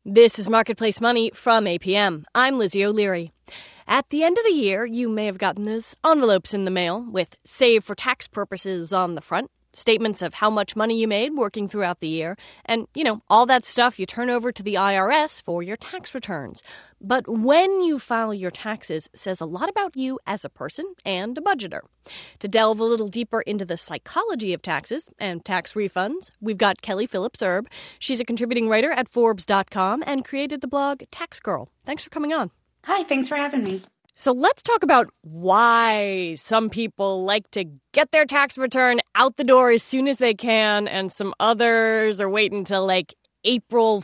This is Marketplace Money from APM. I'm Lizzie O'Leary. At the end of the year, you may have gotten those envelopes in the mail with save for tax purposes on the front, statements of how much money you made working throughout the year, and, all that stuff you turn over to the IRS for your tax returns. But when you file your taxes says a lot about you as a person and a budgeter. To delve a little deeper into the psychology of taxes and tax refunds, we've got Kelly Phillips Erb. She's a contributing writer at Forbes.com and created the blog Tax Girl. Thanks for coming on. Hi, thanks for having me. So let's talk about why some people like to get their tax return out the door as soon as they can, and some others are waiting until April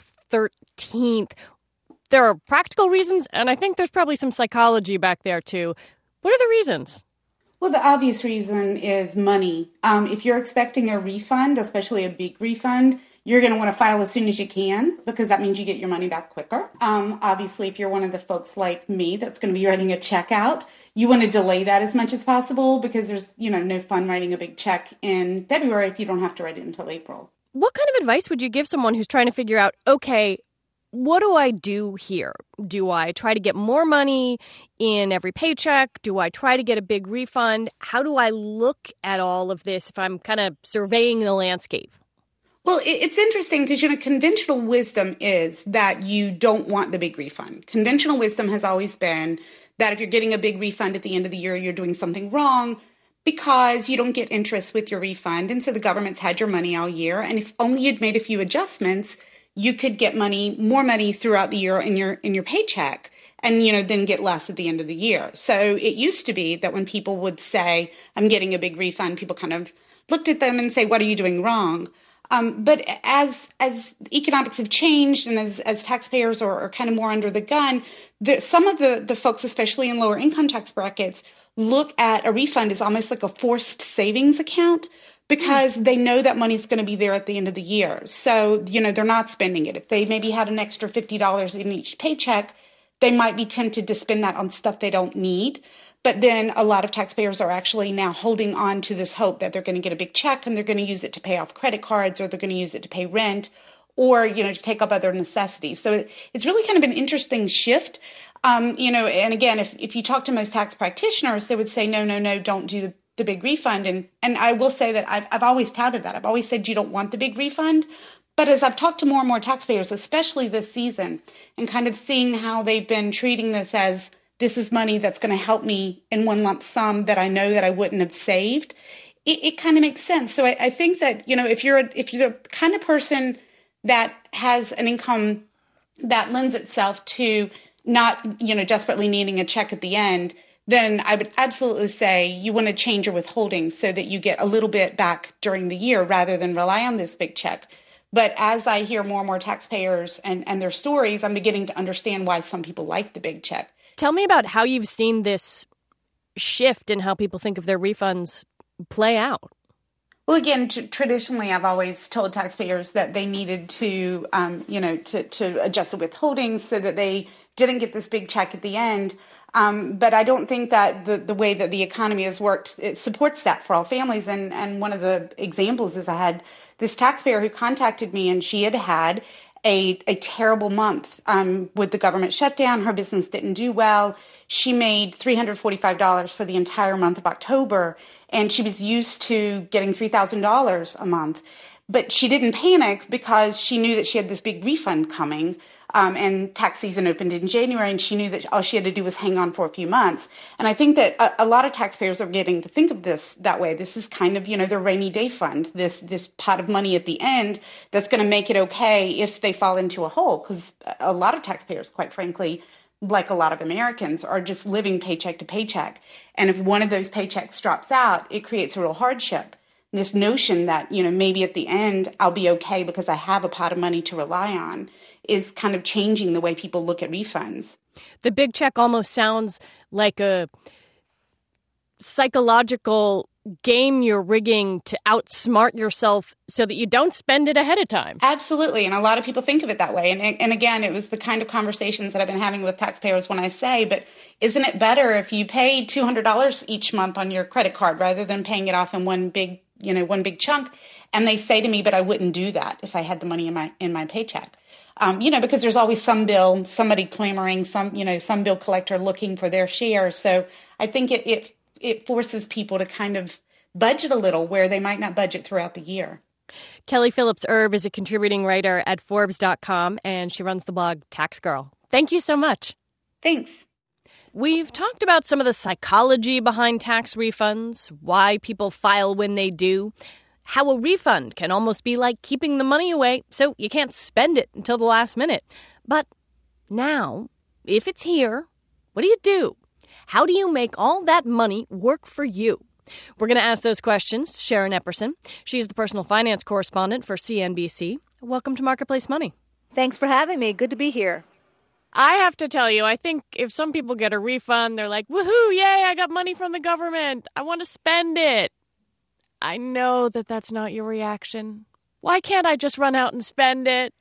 13th. There are practical reasons, and I think there's probably some psychology back there too. What are the reasons? Well, the obvious reason is money. If you're expecting a refund, especially a big refund, you're going to want to file as soon as you can because that means you get your money back quicker. Obviously, if you're one of the folks like me that's going to be writing a check out, you want to delay that as much as possible because there's, no fun writing a big check in February if you don't have to write it until April. What kind of advice would you give someone who's trying to figure out, okay, what do I do here? Do I try to get more money in every paycheck? Do I try to get a big refund? How do I look at all of this if I'm kind of surveying the landscape? Well, it's interesting because, conventional wisdom is that you don't want the big refund. Conventional wisdom has always been that if you're getting a big refund at the end of the year, you're doing something wrong because you don't get interest with your refund. And so the government's had your money all year. And if only you'd made a few adjustments, you could get more money throughout the year in your paycheck and, then get less at the end of the year. So it used to be that when people would say, I'm getting a big refund, people kind of looked at them and say, what are you doing wrong? But as economics have changed and as taxpayers are kind of more under the gun, some of the folks, especially in lower income tax brackets, look at a refund as almost like a forced savings account because they know that money's going to be there at the end of the year. So, they're not spending it. If they maybe had an extra $50 in each paycheck, they might be tempted to spend that on stuff they don't need. But then a lot of taxpayers are actually now holding on to this hope that they're going to get a big check and they're going to use it to pay off credit cards or they're going to use it to pay rent or, to take up other necessities. So it's really kind of an interesting shift. And again, if you talk to most tax practitioners, they would say, no, don't do the big refund. And I will say that I've always touted that. I've always said you don't want the big refund. But as I've talked to more and more taxpayers, especially this season, and kind of seeing how they've been treating this as this is money that's going to help me in one lump sum that I know that I wouldn't have saved, it kind of makes sense. So I think that, if you're the kind of person that has an income that lends itself to not, desperately needing a check at the end, then I would absolutely say you want to change your withholdings so that you get a little bit back during the year rather than rely on this big check. But as I hear more and more taxpayers and their stories, I'm beginning to understand why some people like the big check. Tell me about how you've seen this shift in how people think of their refunds play out. Well, again, traditionally, I've always told taxpayers that they needed to, to adjust the withholdings so that they didn't get this big check at the end. But I don't think that the way that the economy has worked, it supports that for all families. And one of the examples is I had this taxpayer who contacted me and she had a terrible month with the government shutdown. Her business didn't do well. She made $345 for the entire month of October, and she was used to getting $3,000 a month. But she didn't panic because she knew that she had this big refund coming, and tax season opened in January, and she knew that all she had to do was hang on for a few months. And I think that a lot of taxpayers are getting to think of this that way. This is kind of, their rainy day fund, this pot of money at the end that's going to make it okay if they fall into a hole. Because a lot of taxpayers, quite frankly, like a lot of Americans, are just living paycheck to paycheck. And if one of those paychecks drops out, it creates a real hardship. This notion that, maybe at the end I'll be okay because I have a pot of money to rely on is kind of changing the way people look at refunds. The big check almost sounds like a psychological game you're rigging to outsmart yourself so that you don't spend it ahead of time. Absolutely. And a lot of people think of it that way. And again, it was the kind of conversations that I've been having with taxpayers when I say, but isn't it better if you pay $200 each month on your credit card rather than paying it off in one big chunk? And they say to me, but I wouldn't do that if I had the money in my paycheck. Because there's always some bill, somebody clamoring, some bill collector looking for their share. So I think it forces people to kind of budget a little where they might not budget throughout the year. Kelly Phillips Erb is a contributing writer at Forbes.com, and she runs the blog Tax Girl. Thank you so much. Thanks. We've talked about some of the psychology behind tax refunds, why people file when they do, how a refund can almost be like keeping the money away so you can't spend it until the last minute. But now, if it's here, what do you do? How do you make all that money work for you? We're going to ask those questions to Sharon Epperson. She's the personal finance correspondent for CNBC. Welcome to Marketplace Money. Thanks for having me. Good to be here. I have to tell you, I think if some people get a refund, they're like, woohoo, yay, I got money from the government. I want to spend it. I know that that's not your reaction. Why can't I just run out and spend it?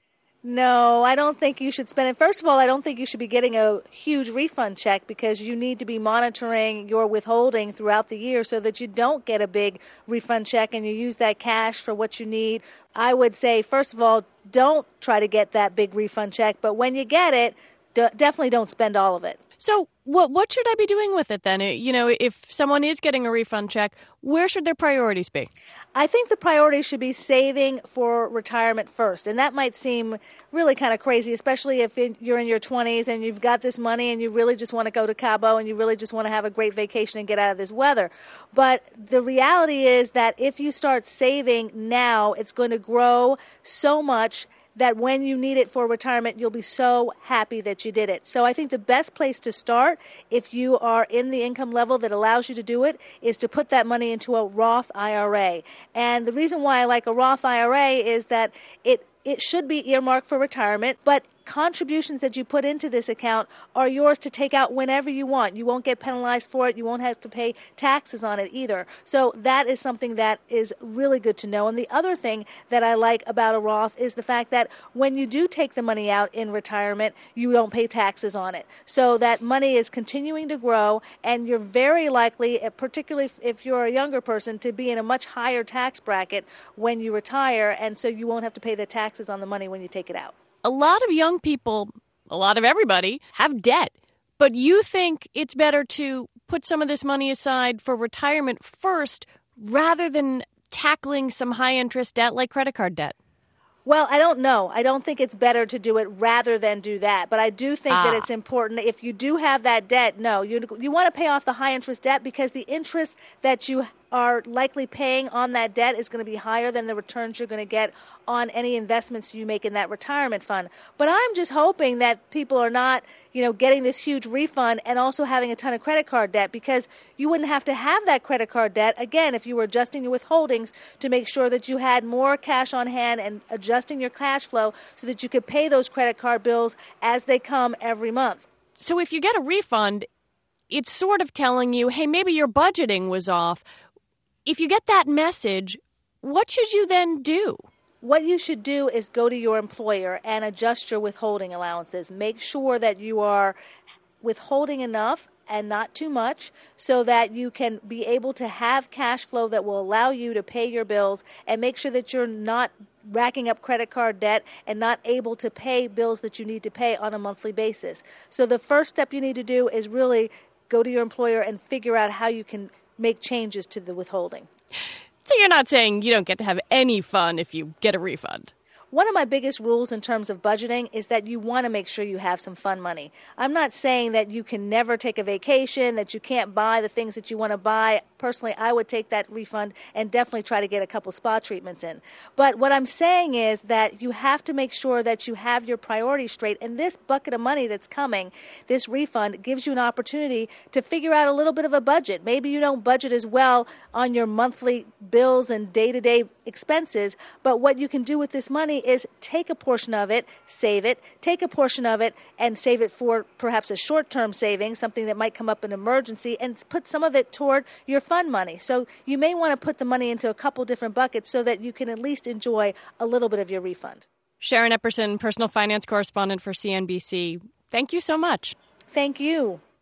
No, I don't think you should spend it. First of all, I don't think you should be getting a huge refund check because you need to be monitoring your withholding throughout the year so that you don't get a big refund check and you use that cash for what you need. I would say, first of all, don't try to get that big refund check. But when you get it, definitely don't spend all of it. So what should I be doing with it then? If someone is getting a refund check, where should their priorities be? I think the priority should be saving for retirement first. And that might seem really kind of crazy, especially if you're in your 20s and you've got this money and you really just want to go to Cabo and you really just want to have a great vacation and get out of this weather. But the reality is that if you start saving now, it's going to grow so much that when you need it for retirement, you'll be so happy that you did it. So I think the best place to start, if you are in the income level that allows you to do it, is to put that money into a Roth IRA. And the reason why I like a Roth IRA is that it should be earmarked for retirement, but contributions that you put into this account are yours to take out whenever you want. You won't get penalized for it. You won't have to pay taxes on it either. So that is something that is really good to know. And the other thing that I like about a Roth is the fact that when you do take the money out in retirement, you don't pay taxes on it. So that money is continuing to grow, and you're very likely, particularly if you're a younger person, to be in a much higher tax bracket when you retire, and so you won't have to pay the taxes on the money when you take it out. A lot of young people, a lot of everybody, have debt. But you think it's better to put some of this money aside for retirement first rather than tackling some high-interest debt like credit card debt? Well, I don't know. I don't think it's better to do it rather than do that. But I do think that it's important. If you do have that debt, no, you want to pay off the high-interest debt because the interest that you are likely paying on that debt is going to be higher than the returns you're going to get on any investments you make in that retirement fund. But I'm just hoping that people are not, getting this huge refund and also having a ton of credit card debt, because you wouldn't have to have that credit card debt, again, if you were adjusting your withholdings to make sure that you had more cash on hand and adjusting your cash flow so that you could pay those credit card bills as they come every month. So if you get a refund, it's sort of telling you, hey, maybe your budgeting was off. If you get that message, what should you then do? What you should do is go to your employer and adjust your withholding allowances. Make sure that you are withholding enough and not too much so that you can be able to have cash flow that will allow you to pay your bills, and make sure that you're not racking up credit card debt and not able to pay bills that you need to pay on a monthly basis. So the first step you need to do is really go to your employer and figure out how you can make changes to the withholding. So you're not saying you don't get to have any fun if you get a refund? One of my biggest rules in terms of budgeting is that you want to make sure you have some fun money. I'm not saying that you can never take a vacation, that you can't buy the things that you want to buy. Personally, I would take that refund and definitely try to get a couple spa treatments in. But what I'm saying is that you have to make sure that you have your priorities straight. And this bucket of money that's coming, this refund, gives you an opportunity to figure out a little bit of a budget. Maybe you don't budget as well on your monthly bills and day-to-day expenses, but what you can do with this money is take a portion of it, save it, take a portion of it and save it for perhaps a short-term savings, something that might come up in an emergency, and put some of it toward your fund money. So you may want to put the money into a couple different buckets so that you can at least enjoy a little bit of your refund. Sharon Epperson, personal finance correspondent for CNBC. Thank you so much. Thank you.